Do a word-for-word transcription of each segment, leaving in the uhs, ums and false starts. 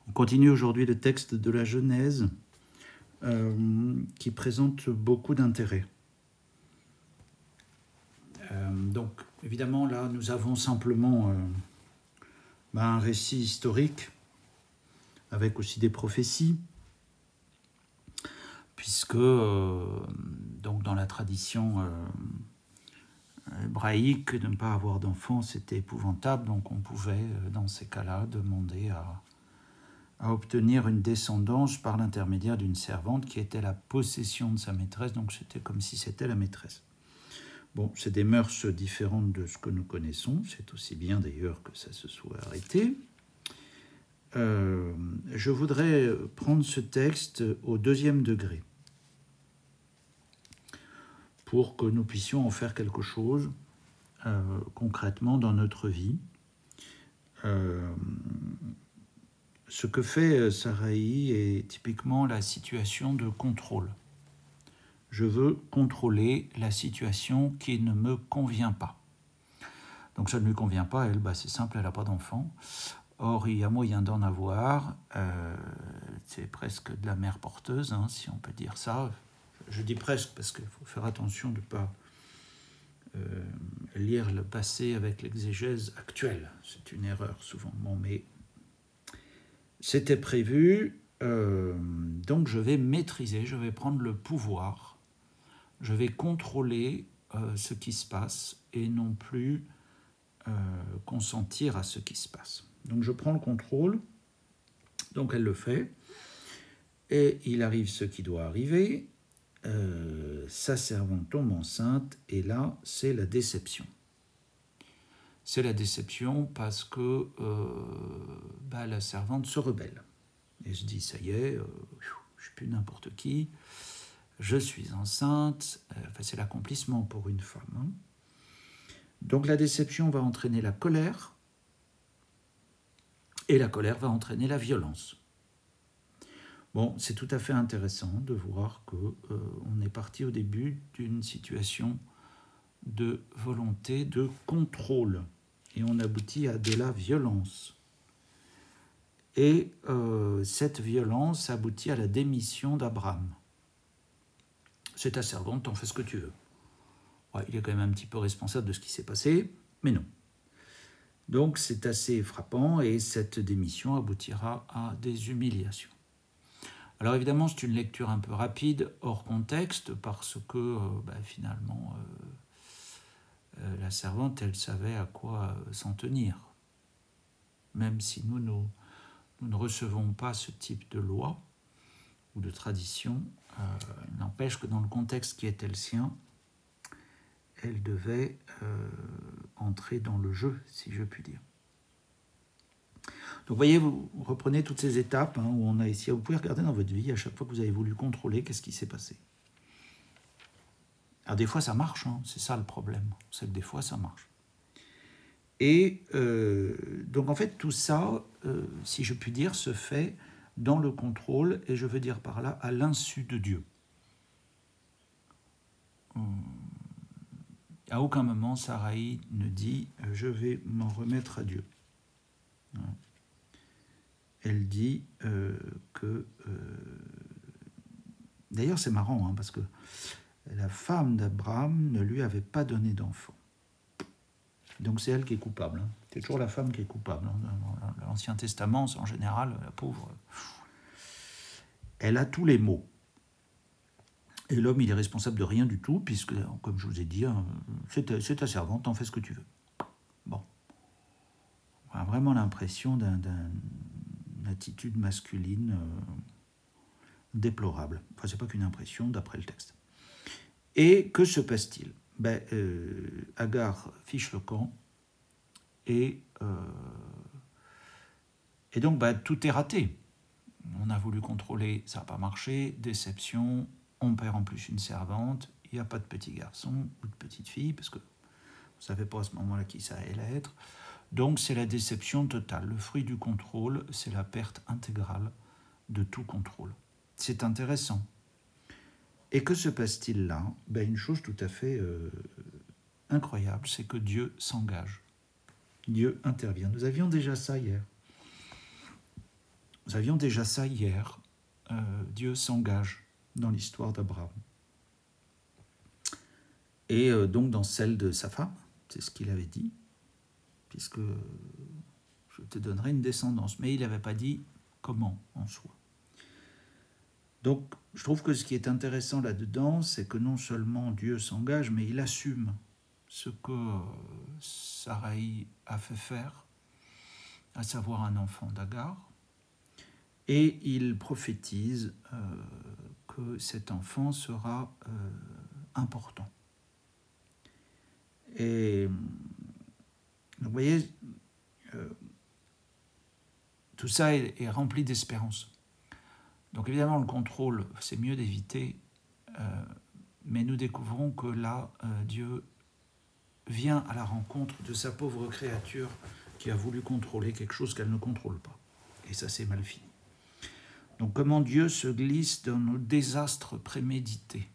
On continue aujourd'hui le texte de la Genèse euh, qui présente beaucoup d'intérêt. Euh, donc, évidemment, là, nous avons simplement euh, ben, un récit historique avec aussi des prophéties, puisque euh, donc dans la tradition euh, hébraïque, de ne pas avoir d'enfants, c'était épouvantable, donc on pouvait, dans ces cas-là, demander à, à obtenir une descendance par l'intermédiaire d'une servante qui était la possession de sa maîtresse, donc c'était comme si c'était la maîtresse. Bon, c'est des mœurs différentes de ce que nous connaissons, c'est aussi bien d'ailleurs que ça se soit arrêté. Euh, je voudrais prendre ce texte au deuxième degré pour que nous puissions en faire quelque chose euh, concrètement dans notre vie. Euh, ce que fait Saraï est typiquement la situation de contrôle. Je veux contrôler la situation qui ne me convient pas. Donc ça ne lui convient pas, elle, bah c'est simple, elle n'a pas d'enfant. Or, il y a moyen d'en avoir, euh, c'est presque de la mère porteuse, hein, si on peut dire ça. Je dis presque parce qu'il faut faire attention de ne pas euh, lire le passé avec l'exégèse actuelle. C'est une erreur souvent. Bon, mais c'était prévu, euh, donc je vais maîtriser, je vais prendre le pouvoir, je vais contrôler euh, ce qui se passe et non plus euh, consentir à ce qui se passe. Donc je prends le contrôle, donc elle le fait, et il arrive ce qui doit arriver, euh, sa servante tombe enceinte, et là c'est la déception. C'est la déception parce que euh, bah, la servante se rebelle. Et se dit, ça y est, euh, je ne suis plus n'importe qui, je suis enceinte, euh, enfin, c'est l'accomplissement pour une femme. Hein. Donc la déception va entraîner la colère, et la colère va entraîner la violence. Bon, c'est tout à fait intéressant de voir qu'on euh, est parti au début d'une situation de volonté de contrôle, et on aboutit à de la violence. Et euh, cette violence aboutit à la démission d'Abraham. C'est ta servante, t'en fais ce que tu veux. Ouais, il est quand même un petit peu responsable de ce qui s'est passé, mais non. Donc c'est assez frappant, et cette démission aboutira à des humiliations. Alors évidemment, c'est une lecture un peu rapide, hors contexte, parce que euh, bah, finalement, euh, euh, la servante, elle savait à quoi euh, s'en tenir. Même si nous, nous, nous ne recevons pas ce type de loi ou de tradition, euh, il n'empêche que dans le contexte qui était le sien, elle devait euh, entrer dans le jeu, si je puis dire. Donc vous voyez, vous reprenez toutes ces étapes hein, où on a ici, vous pouvez regarder dans votre vie, à chaque fois que vous avez voulu contrôler, qu'est-ce qui s'est passé. Alors des fois ça marche, hein, c'est ça le problème, c'est que des fois ça marche. Et euh, donc en fait tout ça, euh, si je puis dire, se fait dans le contrôle, et je veux dire par là, à l'insu de Dieu. Hum. À aucun moment, Saraï ne dit « je vais m'en remettre à Dieu ». Elle dit euh, que... Euh... D'ailleurs, c'est marrant, hein, parce que la femme d'Abraham ne lui avait pas donné d'enfant. Donc c'est elle qui est coupable. Hein. C'est toujours la femme qui est coupable. Hein. Dans l'Ancien Testament, en général, la pauvre... Elle a tous les maux. Et l'homme, il est responsable de rien du tout, puisque, comme je vous ai dit, c'est ta, c'est ta servante, t'en fais ce que tu veux. Bon. On a vraiment l'impression d'un, d'un, d'une attitude masculine euh, déplorable. Enfin, c'est pas qu'une impression, d'après le texte. Et que se passe-t-il ? Ben, euh, Agar fiche le camp, et, euh, et donc ben, tout est raté. On a voulu contrôler, ça n'a pas marché, déception, on perd en plus une servante, il n'y a pas de petit garçon ou de petite fille, parce que vous ne savez pas à ce moment-là qui ça allait être. Donc c'est la déception totale. Le fruit du contrôle, c'est la perte intégrale de tout contrôle. C'est intéressant. Et que se passe-t-il là ? Ben, une chose tout à fait euh, incroyable, c'est que Dieu s'engage. Dieu intervient. Nous avions déjà ça hier. nous avions déjà ça hier. Euh, Dieu s'engage dans l'histoire d'Abraham. Et euh, donc dans celle de sa femme, c'est ce qu'il avait dit, puisque je te donnerai une descendance. Mais il n'avait pas dit comment en soi. Donc je trouve que ce qui est intéressant là-dedans, c'est que non seulement Dieu s'engage, mais il assume ce que euh, Saraï a fait faire, à savoir un enfant d'Agar, et il prophétise euh, que cet enfant sera euh, important. Et vous voyez, euh, tout ça est, est rempli d'espérance. Donc évidemment, le contrôle, c'est mieux d'éviter, euh, mais nous découvrons que là, euh, Dieu vient à la rencontre de sa pauvre créature qui a voulu contrôler quelque chose qu'elle ne contrôle pas. Et ça, c'est mal fini. Donc comment Dieu se glisse dans nos désastres prémédités.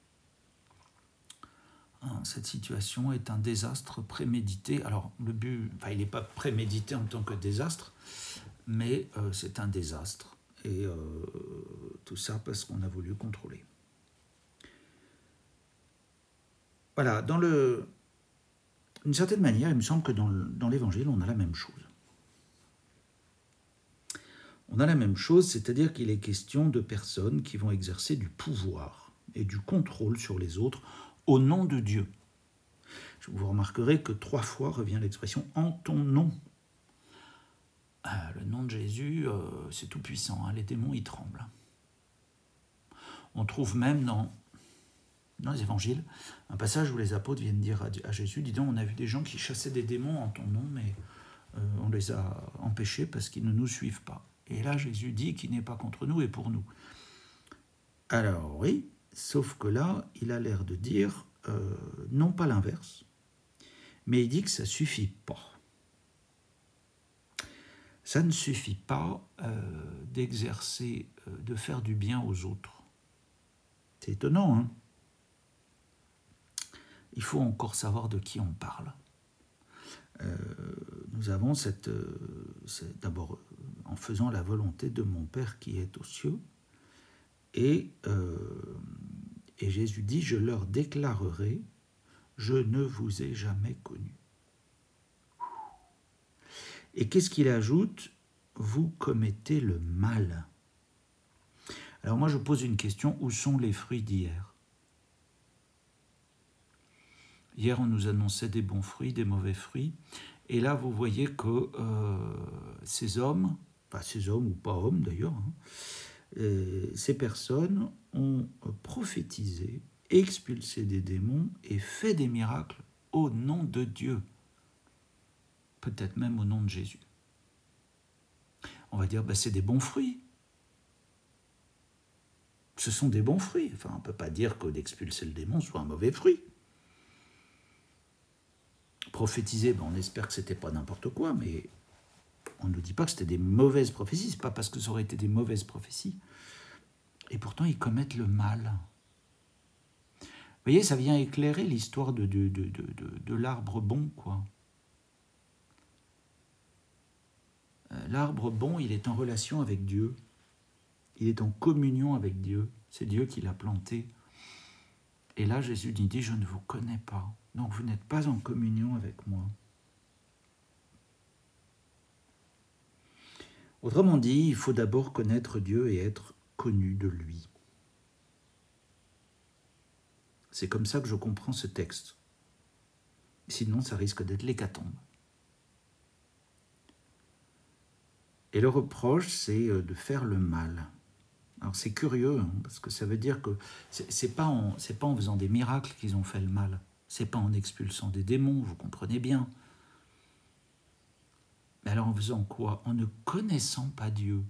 Hein, cette situation est un désastre prémédité. Alors, le but, enfin, il n'est pas prémédité en tant que désastre, mais euh, c'est un désastre. Et euh, tout ça parce qu'on a voulu contrôler. Voilà, dans le... d'une certaine manière, il me semble que dans, le, dans l'Évangile, on a la même chose. On a la même chose, c'est-à-dire qu'il est question de personnes qui vont exercer du pouvoir et du contrôle sur les autres au nom de Dieu. Vous remarquerez que trois fois revient l'expression « en ton nom ». Le nom de Jésus, euh, c'est tout puissant, hein, les démons y tremblent. On trouve même dans, dans les évangiles un passage où les apôtres viennent dire à, à Jésus, dis donc, on a vu des gens qui chassaient des démons en ton nom, mais euh, on les a empêchés parce qu'ils ne nous suivent pas. Et là, Jésus dit qu'il n'est pas contre nous et pour nous. Alors oui, sauf que là, il a l'air de dire, euh, non pas l'inverse, mais il dit que ça ne suffit pas. Ça ne suffit pas euh, d'exercer, euh, de faire du bien aux autres. C'est étonnant, hein ? Il faut encore savoir de qui on parle. Euh, nous avons cette, euh, c'est d'abord euh, en faisant la volonté de mon Père qui est aux cieux, et, euh, et Jésus dit, je leur déclarerai, je ne vous ai jamais connu. Et qu'est-ce qu'il ajoute ? Vous commettez le mal. Alors moi je pose une question, où sont les fruits d'hier ? Hier on nous annonçait des bons fruits, des mauvais fruits, et là vous voyez que euh, ces hommes, pas ces hommes ou pas hommes d'ailleurs, hein, euh, ces personnes ont prophétisé, expulsé des démons et fait des miracles au nom de Dieu, peut-être même au nom de Jésus. On va dire, ben, c'est des bons fruits. Ce sont des bons fruits. Enfin, on ne peut pas dire que d'expulser le démon soit un mauvais fruit. Prophétiser, ben, on espère que ce n'était pas n'importe quoi, mais on ne nous dit pas que c'était des mauvaises prophéties. Ce n'est pas parce que ça aurait été des mauvaises prophéties. Et pourtant, ils commettent le mal. Vous voyez, ça vient éclairer l'histoire de, de, de, de, de, de l'arbre bon, quoi. L'arbre bon, il est en relation avec Dieu. Il est en communion avec Dieu. C'est Dieu qui l'a planté. Et là, Jésus dit, je ne vous connais pas. Donc, vous n'êtes pas en communion avec moi. Autrement dit, il faut d'abord connaître Dieu et être connu de lui. C'est comme ça que je comprends ce texte. Sinon, ça risque d'être l'hécatombe. Et le reproche, c'est de faire le mal. Alors c'est curieux, hein, parce que ça veut dire que c'est, c'est pas en, c'est pas en faisant des miracles qu'ils ont fait le mal. C'est pas en expulsant des démons, vous comprenez bien. Mais alors en faisant quoi ? En ne connaissant pas Dieu.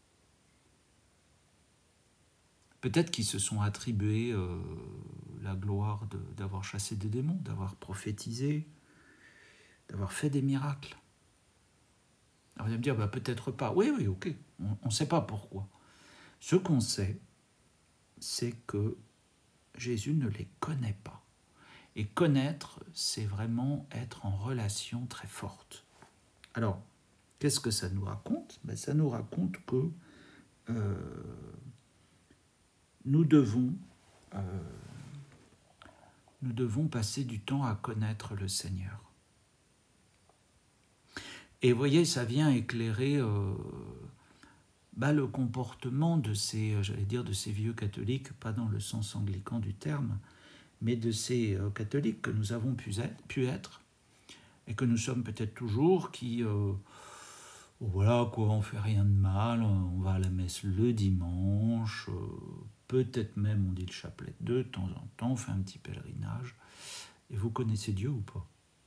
Peut-être qu'ils se sont attribués euh, la gloire de, d'avoir chassé des démons, d'avoir prophétisé, d'avoir fait des miracles. Alors vous allez me dire, bah, peut-être pas. Oui, oui, ok, on ne sait pas pourquoi. Ce qu'on sait, c'est que Jésus ne les connaît pas. Et connaître, c'est vraiment être en relation très forte. Alors, Qu'est-ce que ça nous raconte? Ben, ça nous raconte que euh, nous devons, euh, nous devons passer du temps à connaître le Seigneur. Et vous voyez, ça vient éclairer euh, bah, le comportement de ces, j'allais dire, de ces vieux catholiques, pas dans le sens anglican du terme, mais de ces euh, catholiques que nous avons pu être, pu être et que nous sommes peut-être toujours, qui, euh, voilà, quoi, on fait rien de mal, on va à la messe le dimanche, euh, peut-être même on dit le chapelet de temps en temps, on fait un petit pèlerinage. Et vous connaissez Dieu ou pas?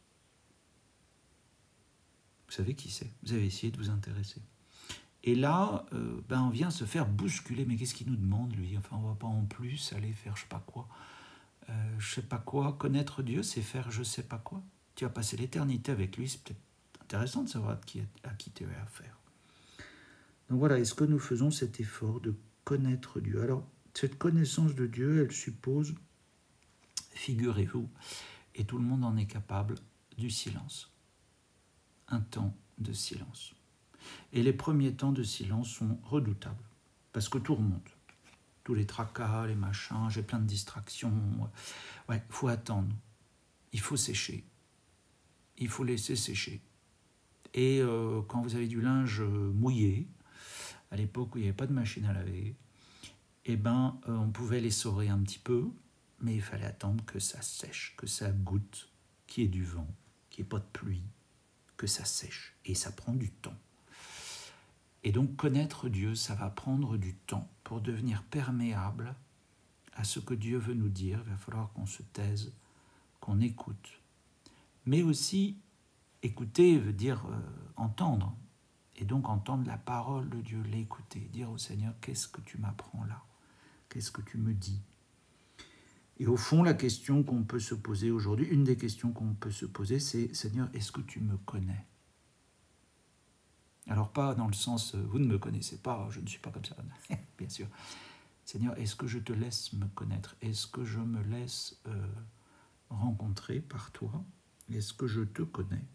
Vous savez qui c'est? Vous avez essayé de vous intéresser. Et là, euh, ben on vient se faire bousculer. Mais qu'est-ce qu'il nous demande, lui? Enfin, on va pas en plus aller faire je sais pas quoi. Euh, je sais pas quoi. Connaître Dieu, c'est faire je sais pas quoi. Tu vas passer l'éternité avec lui, c'est peut-être intéressant de savoir qui, à qui tu as affaire. Donc voilà, est-ce que nous faisons cet effort de connaître Dieu? Alors, cette connaissance de Dieu, elle suppose, figurez-vous, et tout le monde en est capable, du silence. Un temps de silence. Et les premiers temps de silence sont redoutables, parce que tout remonte. Tous les tracas, les machins, j'ai plein de distractions. Ouais, il faut attendre. Il faut sécher. Il faut laisser sécher. Et euh, quand vous avez du linge mouillé, à l'époque où il n'y avait pas de machine à laver, eh ben, euh, on pouvait l'essorer un petit peu, mais il fallait attendre que ça sèche, que ça goutte, qu'il y ait du vent, qu'il n'y ait pas de pluie, que ça sèche. Et ça prend du temps. Et donc connaître Dieu, ça va prendre du temps pour devenir perméable à ce que Dieu veut nous dire. Il va falloir qu'on se taise, qu'on écoute. Mais aussi, écouter veut dire euh, entendre. Et donc entendre la parole de Dieu, l'écouter, dire au Seigneur, qu'est-ce que tu m'apprends là? Qu'est-ce que tu me dis? Et au fond, la question qu'on peut se poser aujourd'hui, une des questions qu'on peut se poser, c'est, Seigneur, est-ce que tu me connais? Alors pas dans le sens, vous ne me connaissez pas, je ne suis pas comme ça, bien sûr. Seigneur, est-ce que je te laisse me connaître? Est-ce que je me laisse euh, rencontrer par toi? Est-ce que je te connais?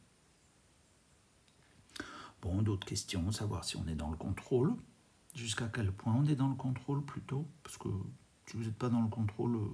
Bon, d'autres questions, savoir si on est dans le contrôle, jusqu'à quel point on est dans le contrôle plutôt, parce que si vous n'êtes pas dans le contrôle, euh,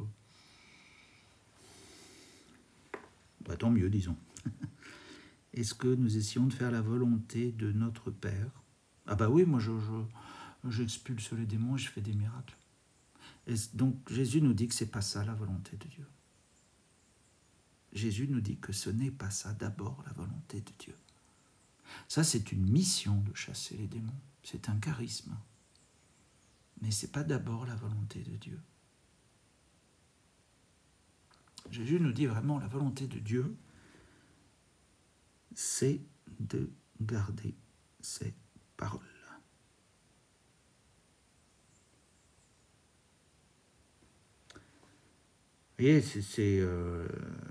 bah, tant mieux, disons. Est-ce que nous essayons de faire la volonté de notre Père? Ah bah oui, moi je, je, j'expulse les démons et je fais des miracles. Et donc Jésus nous dit que c'est pas ça la volonté de Dieu. Jésus nous dit que ce n'est pas ça d'abord la volonté de Dieu. Ça c'est une mission de chasser les démons, c'est un charisme. Mais c'est pas d'abord la volonté de Dieu. Jésus nous dit vraiment la volonté de Dieu, c'est de garder ses paroles. Vous voyez, c'est... c'est euh...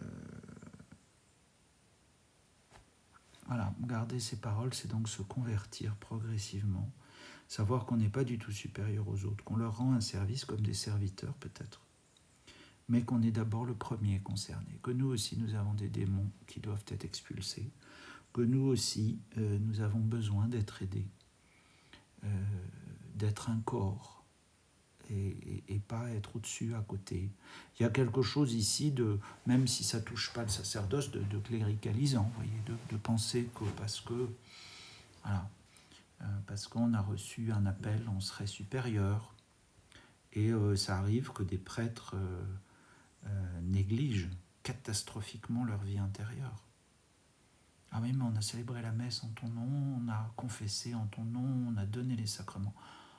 Voilà, garder ses paroles, c'est donc se convertir progressivement, savoir qu'on n'est pas du tout supérieur aux autres, qu'on leur rend un service comme des serviteurs peut-être, mais qu'on est d'abord le premier concerné, que nous aussi nous avons des démons qui doivent être expulsés, que nous aussi euh, nous avons besoin d'être aidés, euh, d'être un corps, et, et, et pas être au-dessus, à côté. Il y a quelque chose ici, de, même si ça ne touche pas le sacerdoce, de, de cléricalisant, vous voyez, de, de penser que parce que, voilà, euh, parce qu'on a reçu un appel, on serait supérieur. Et euh, ça arrive que des prêtres euh, euh, négligent catastrophiquement leur vie intérieure. Ah oui, mais on a célébré la messe en ton nom, on a confessé en ton nom, on a donné les sacrements.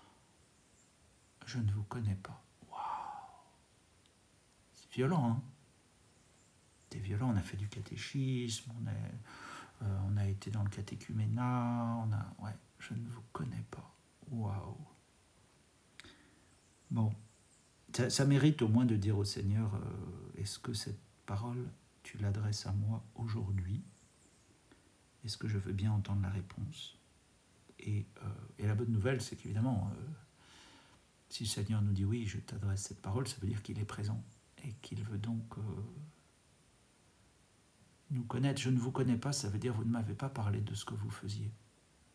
Je ne vous connais pas. Waouh! C'est violent, hein? C'est violent, on a fait du catéchisme, on a, euh, on a été dans le catéchuménat, on a... Ouais, je ne vous connais pas. Waouh! Bon, ça, ça mérite au moins de dire au Seigneur, euh, est-ce que cette parole, tu l'adresses à moi aujourd'hui? Est-ce que je veux bien entendre la réponse? et, euh, et la bonne nouvelle, c'est qu'évidemment, euh, si le Seigneur nous dit oui, je t'adresse cette parole, ça veut dire qu'il est présent et qu'il veut donc euh, nous connaître. Je ne vous connais pas, ça veut dire vous ne m'avez pas parlé de ce que vous faisiez.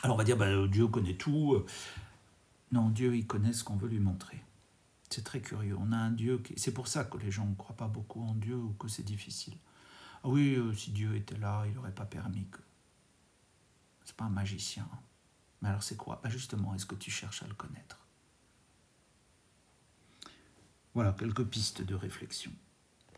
Alors on va dire, bah, Dieu connaît tout. Non, Dieu, il connaît ce qu'on veut lui montrer. C'est très curieux. On a un Dieu qui... C'est pour ça que les gens ne croient pas beaucoup en Dieu ou que c'est difficile. Ah oui, euh, si Dieu était là, il n'aurait pas permis que... C'est pas un magicien. Mais alors c'est quoi? Bah justement, est-ce que tu cherches à le connaître? Voilà, quelques pistes de réflexion.